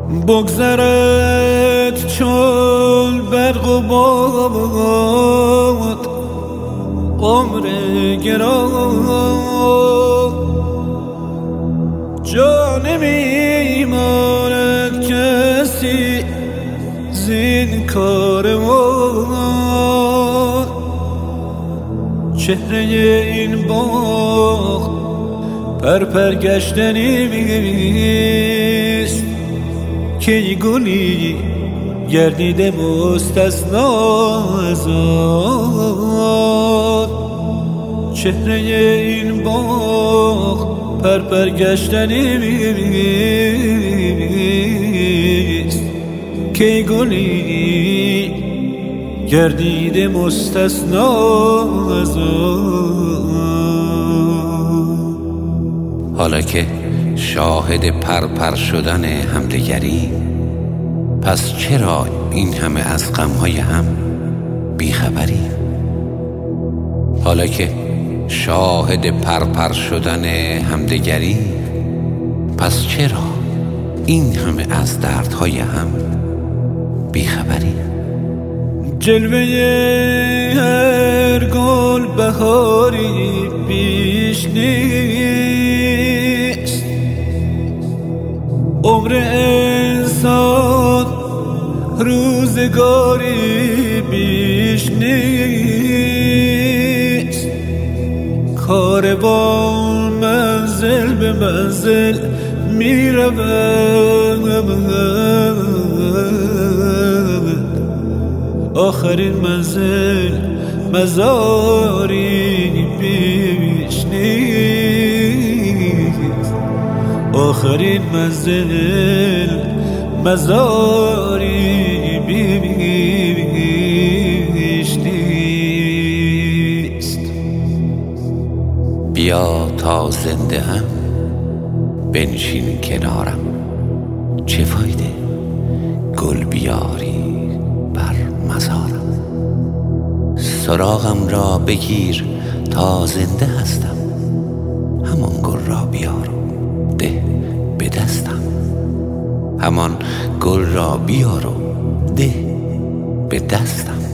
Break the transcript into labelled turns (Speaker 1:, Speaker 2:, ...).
Speaker 1: بگذرد چون برق و باد عمر گران، جا نمیماند کسی زین کاروان. چهره این باغ پرپرگشتنی نیست، که گلی گردیده مستثنا از آن. چهره این باغ پرپرگشتنی نیست، که گلی گردیده مستثنا از آن.
Speaker 2: حالا که شاهد پرپر شدن همدیگری، پس چرا این همه از غمهای هم بیخبری؟ حالا که شاهد پرپر شدن همدیگری، پس چرا این همه از دردهای هم بیخبری؟
Speaker 1: جلوه هر گل بهاری بیش نیست، عمر انسان روزگاری بیش نیست. کاروان منزل به منزل می رود، آخرین منزل مزاری بیش نیست. آخرین منزل مزاری بیش نیست.
Speaker 2: بیا تا زنده هم بنشین کنارم، چه فایده گل بیاری بر مزارم. سراغم را بگیر تا زنده هستم، همان گل را بیار و ده به دستم. همان گل را بیار و ده به دستم.